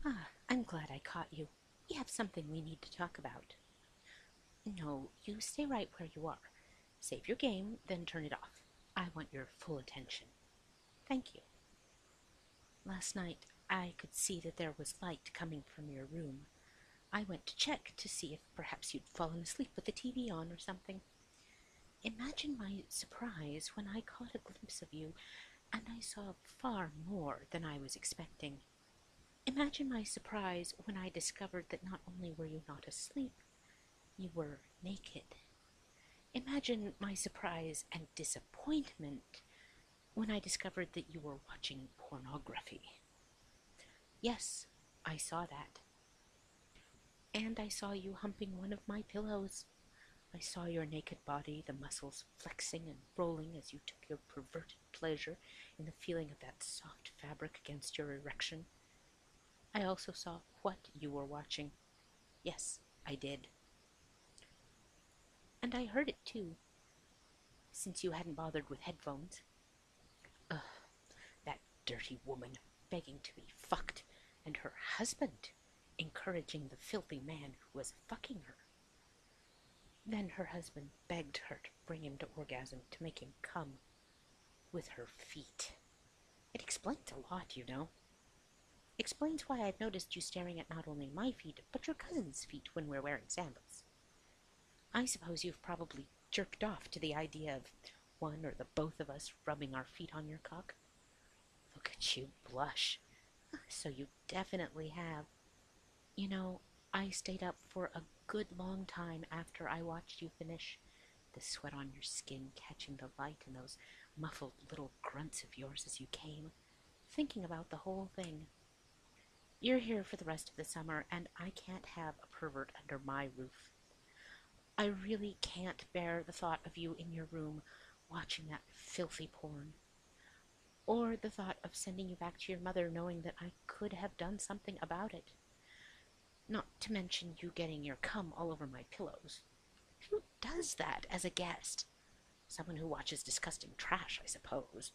I'm glad I caught you. We have something we need to talk about. No, you stay right where you are. Save your game, then turn it off. I want your full attention. Thank you. Last night, I could see that there was light coming from your room. I went to check to see if perhaps you'd fallen asleep with the TV on or something. Imagine my surprise when I caught a glimpse of you and I saw far more than I was expecting. Imagine my surprise when I discovered that not only were you not asleep, you were naked. Imagine my surprise and disappointment when I discovered that you were watching pornography. Yes, I saw that. And I saw you humping one of my pillows. I saw your naked body, the muscles flexing and rolling as you took your perverted pleasure in the feeling of that soft fabric against your erection. I also saw what you were watching. Yes, I did. And I heard it too, since you hadn't bothered with headphones. Ugh, that dirty woman begging to be fucked, and her husband encouraging the filthy man who was fucking her. Then her husband begged her to bring him to orgasm to make him come with her feet. It explains a lot, you know. Explains why I've noticed you staring at not only my feet, but your cousin's feet when we're wearing sandals. I suppose you've probably jerked off to the idea of one or the both of us rubbing our feet on your cock. Look at you blush. So you definitely have. You know, I stayed up for a good long time after I watched you finish, the sweat on your skin catching the light and those muffled little grunts of yours as you came, thinking about the whole thing. You're here for the rest of the summer, and I can't have a pervert under my roof. I really can't bear the thought of you in your room watching that filthy porn, or the thought of sending you back to your mother knowing that I could have done something about it. Not to mention you getting your cum all over my pillows. Who does that as a guest? Someone who watches disgusting trash, I suppose.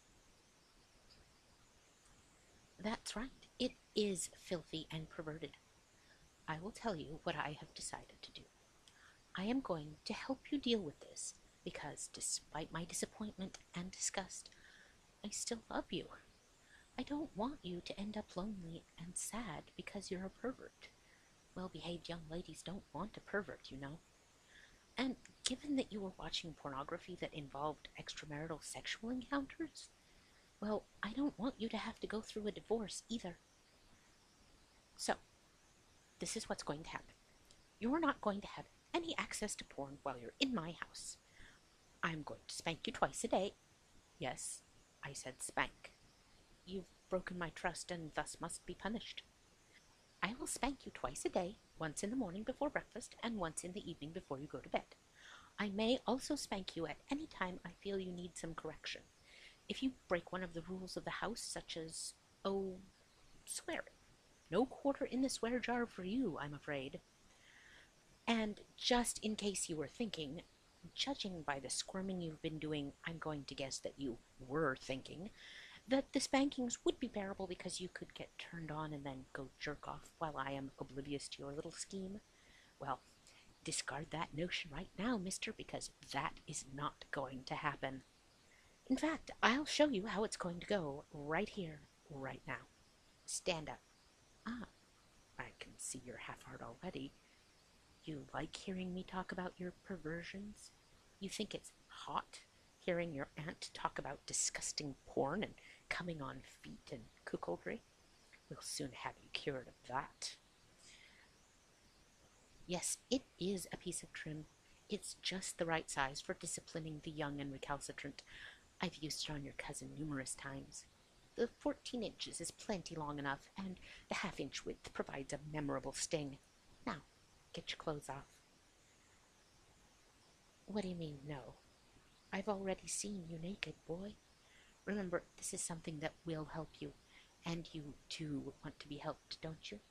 That's right. It is filthy and perverted. I will tell you what I have decided to do. I am going to help you deal with this because, despite my disappointment and disgust, I still love you. I don't want you to end up lonely and sad because you're a pervert. Well-behaved young ladies don't want a pervert, you know. And given that you were watching pornography that involved extramarital sexual encounters, well, I don't want you to have to go through a divorce either. So, this is what's going to happen. You're not going to have any access to porn while you're in my house. I'm going to spank you twice a day. Yes, I said spank. You've broken my trust and thus must be punished. I will spank you twice a day, once in the morning before breakfast and once in the evening before you go to bed. I may also spank you at any time I feel you need some correction. If you break one of the rules of the house, such as, swearing. No quarter in the swear jar for you, I'm afraid. And just in case you were thinking, judging by the squirming you've been doing, I'm going to guess that you were thinking that the spankings would be bearable because you could get turned on and then go jerk off while I am oblivious to your little scheme. Well, discard that notion right now, mister, because that is not going to happen. In fact, I'll show you how it's going to go right here, right now. Stand up. Ah, I can see you're half-heart already. You like hearing me talk about your perversions? You think it's hot hearing your aunt talk about disgusting porn and coming on feet and cuckoldry? We'll soon have you cured of that. Yes, it is a piece of trim. It's just the right size for disciplining the young and recalcitrant. I've used it on your cousin numerous times. The 14 inches is plenty long enough, and the half-inch width provides a memorable sting. Now, get your clothes off. What do you mean, no? I've already seen you naked, boy. Remember, this is something that will help you, and you, too, want to be helped, don't you?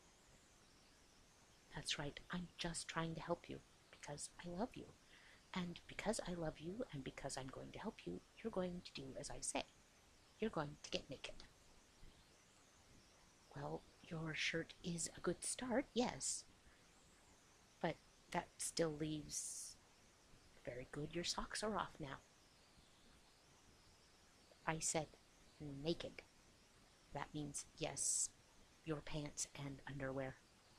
That's right, I'm just trying to help you, because I love you. And because I love you, and because I'm going to help you, you're going to do as I say. You're going to get naked. Well, Your shirt is a good start, yes, but that still leaves very good. Your socks are off now. I said naked. That means yes, your pants and underwear.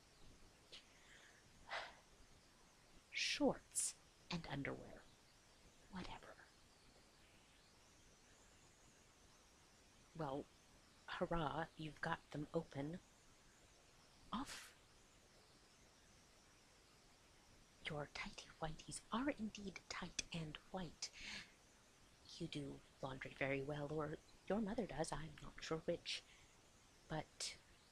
Shorts and underwear. Whatever. Well, hurrah, you've got them open. Off. Your tighty whities are indeed tight and white. You do laundry very well, or your mother does, I'm not sure which. But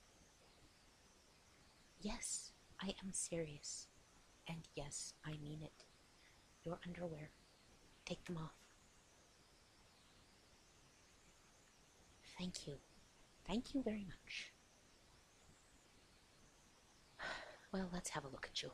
yes, I am serious. And yes, I mean it. Your underwear. Take them off. Thank you. Thank you very much. Well, let's have a look at you.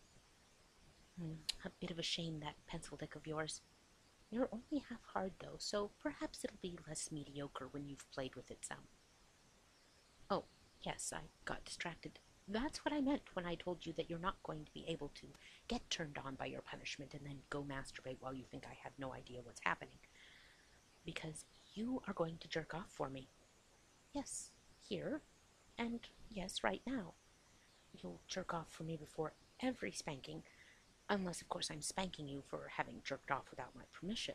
A bit of a shame, that pencil dick of yours. You're only half hard, though, so perhaps it'll be less mediocre when you've played with it some. Oh, yes, I got distracted. That's what I meant when I told you that you're not going to be able to get turned on by your punishment and then go masturbate while you think I have no idea what's happening. Because you are going to jerk off for me. Yes, here, and yes, right now. You'll jerk off for me before every spanking, unless, of course, I'm spanking you for having jerked off without my permission.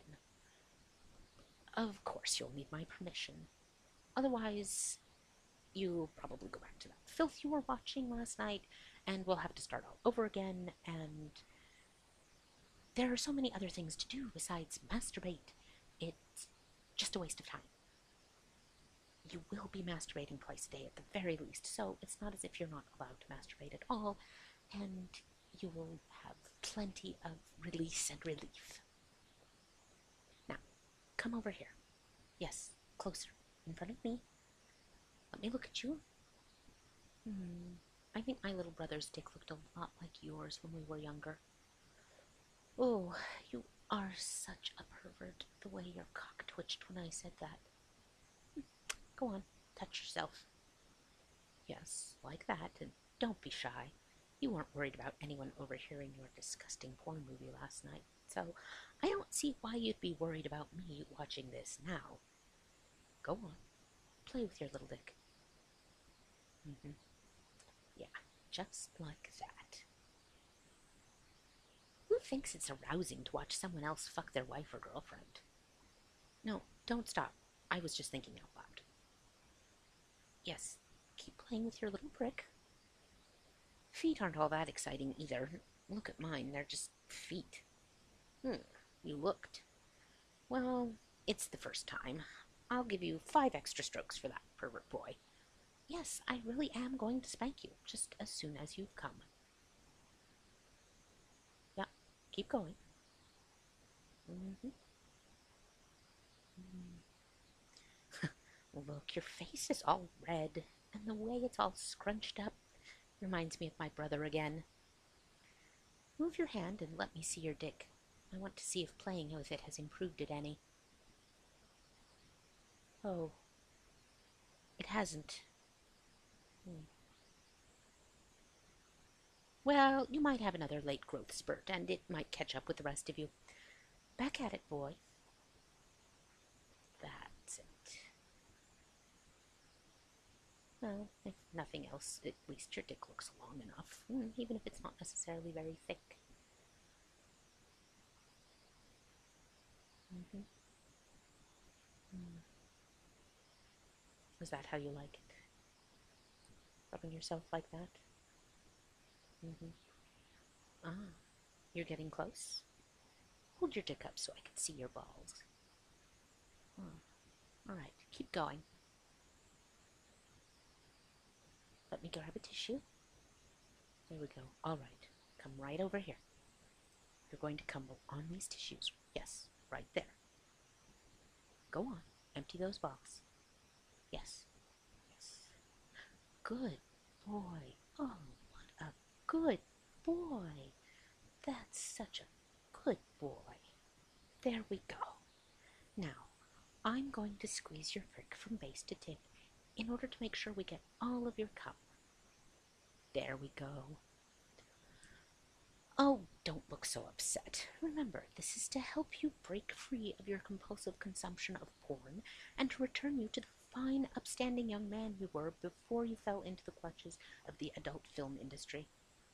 Of course you'll need my permission. Otherwise, you'll probably go back to that filth you were watching last night, and we'll have to start all over again, and there are so many other things to do besides masturbate. It's just a waste of time. You will be masturbating twice a day at the very least, so it's not as if you're not allowed to masturbate at all, and you will have plenty of release and relief. Now, come over here. Yes, closer, in front of me. Let me look at you. I think my little brother's dick looked a lot like yours when we were younger. Oh, you are such a pervert, the way your cock twitched when I said that. Go on, touch yourself. Yes, like that, and don't be shy. You weren't worried about anyone overhearing your disgusting porn movie last night, so I don't see why you'd be worried about me watching this now. Go on, play with your little dick. Yeah, just like that. Who thinks it's arousing to watch someone else fuck their wife or girlfriend? No, don't stop. I was just thinking out loud. Yes, keep playing with your little prick. Feet aren't all that exciting either. Look at mine, they're just feet. You looked. Well, it's the first time. I'll give you 5 extra strokes for that, pervert boy. Yes, I really am going to spank you, just as soon as you've come. Yeah, keep going. Look, your face is all red, and the way it's all scrunched up reminds me of my brother again. Move your hand and let me see your dick. I want to see if playing with it has improved it any. Oh, it hasn't. Well, you might have another late growth spurt, and it might catch up with the rest of you. Back at it, boy. That's it. Well, if nothing else, at least your dick looks long enough, even if it's not necessarily very thick. Is that how you like it? Rubbing yourself like that? Ah, you're getting close. Hold your dick up so I can see your balls. All right, keep going. Let me grab a tissue. There we go. All right, come right over here. You're going to come on these tissues. Yes, right there. Go on, empty those balls. Yes, yes. Good boy. Oh, what a good boy. That's such a good boy. There we go. Now, I'm going to squeeze your prick from base to tip in order to make sure we get all of your cum. There we go. Oh, don't look so upset. Remember, this is to help you break free of your compulsive consumption of porn and to return you to the fine, upstanding young man you were before you fell into the clutches of the adult film industry.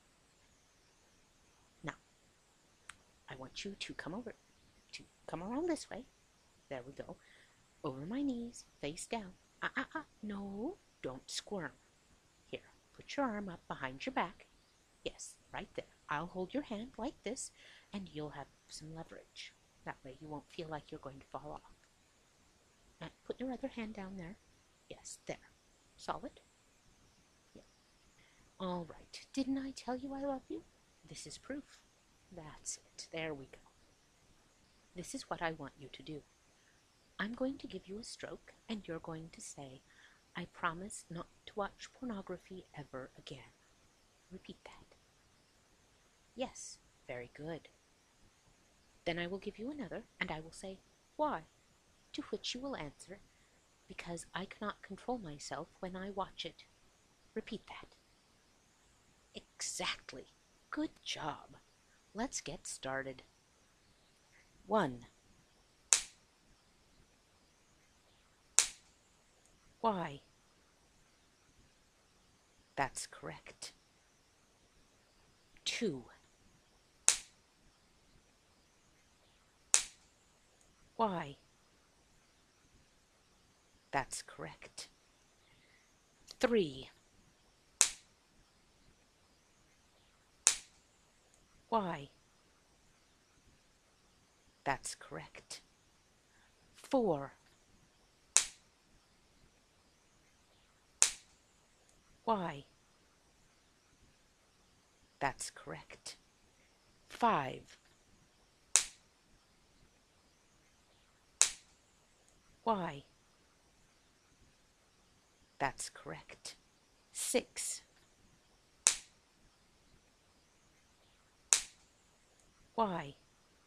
Now, I want you to come around this way. There we go. Over my knees, face down. No, don't squirm. Here, put your arm up behind your back. Yes, right there. I'll hold your hand like this, and you'll have some leverage. That way you won't feel like you're going to fall off. And put your other hand down there. Yes, there. Solid? Yeah. All right. Didn't I tell you I love you? This is proof. That's it. There we go. This is what I want you to do. I'm going to give you a stroke, and you're going to say, I promise not to watch pornography ever again. Repeat that. Yes, very good. Then I will give you another, and I will say, why? To which you will answer, because I cannot control myself when I watch it. Repeat that. Exactly. Good job. Let's get started. 1. Why? That's correct. 2. Why? That's correct. 3. Why? That's correct. 4. Why? That's correct. 5. Why? That's correct. 6. Why?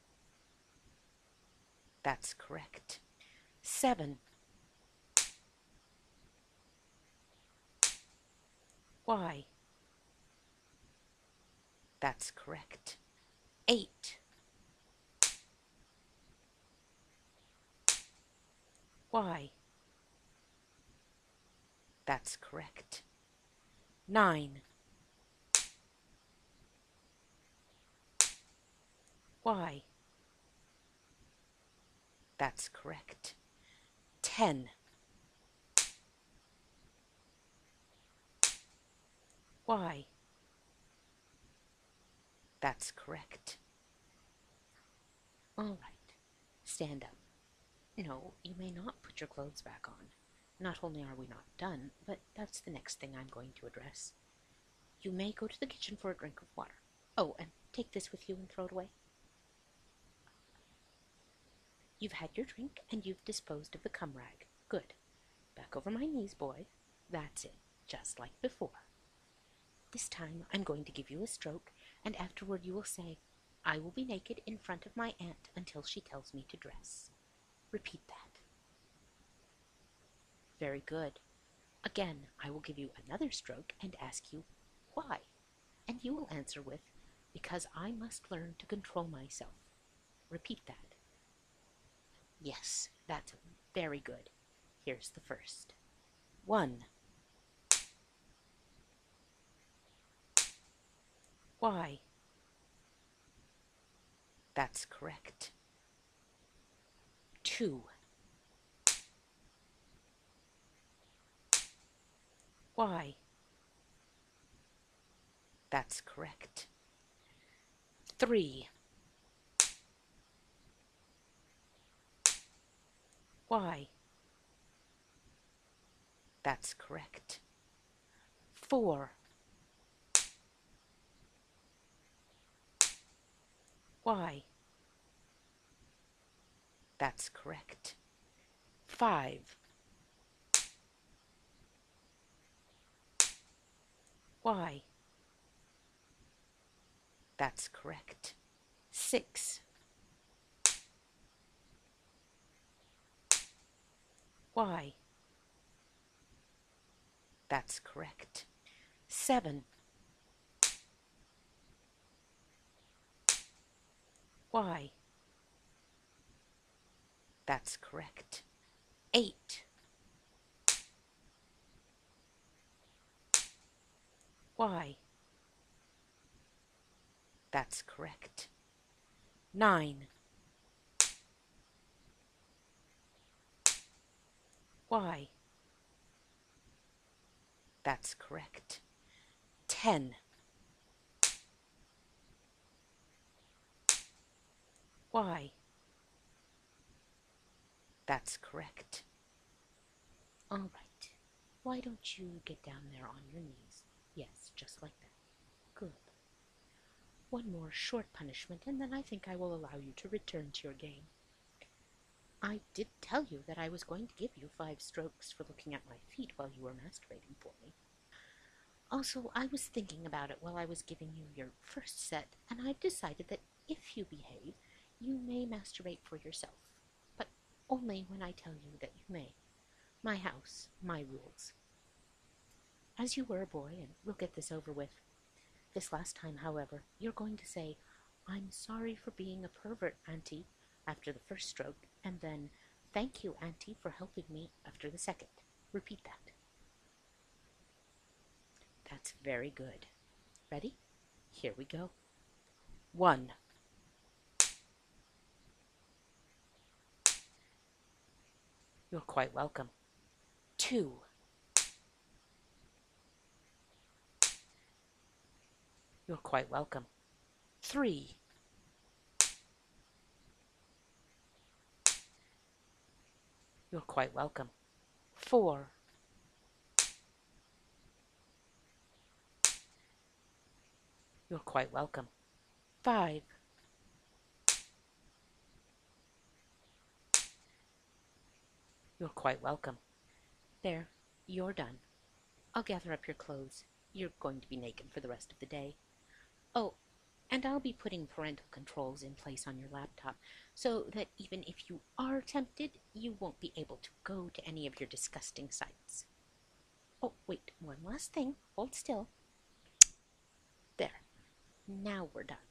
That's correct. 7. Why? That's correct. 8. Why? That's correct. 9. Why? That's correct. 10. Why? That's correct. All right. Stand up. No, you may not put your clothes back on. Not only are we not done, but that's the next thing I'm going to address. You may go to the kitchen for a drink of water. Oh, and take this with you and throw it away. You've had your drink, and you've disposed of the cum rag. Good. Back over my knees, boy. That's it, just like before. This time I'm going to give you a stroke, and afterward you will say, I will be naked in front of my aunt until she tells me to dress. Repeat that. Very good. Again, I will give you another stroke and ask you, why? And you will answer with, because I must learn to control myself. Repeat that. Yes, that's very good. Here's the first. 1. Why? That's correct. 2. Why? That's correct. 3. Why? That's correct. 4. Why? That's correct. 5. Why? That's correct. 6. Why? That's correct. 7. Y. That's correct. 8. Y. That's correct. 9. Y. That's correct. 10. Y. That's correct. All right. Why don't you get down there on your knees? Yes, just like that. Good. One more short punishment, and then I think I will allow you to return to your game. I did tell you that I was going to give you 5 strokes for looking at my feet while you were masturbating for me. Also, I was thinking about it while I was giving you your first set, and I've decided that if you behave, you may masturbate for yourself. But only when I tell you that you may. My house, my rules. As you were a boy, and we'll get this over with. This last time, however, you're going to say, "I'm sorry for being a pervert, Auntie," after the first stroke, and then, "Thank you, Auntie, for helping me," after the second. Repeat that. That's very good. Ready? Here we go. 1. You're quite welcome. 2. You're quite welcome. 3. You're quite welcome. 4. You're quite welcome. 5. You're quite welcome. There, you're done. I'll gather up your clothes. You're going to be naked for the rest of the day. Oh, and I'll be putting parental controls in place on your laptop so that even if you are tempted, you won't be able to go to any of your disgusting sites. Oh, wait, one last thing. Hold still. There. Now we're done.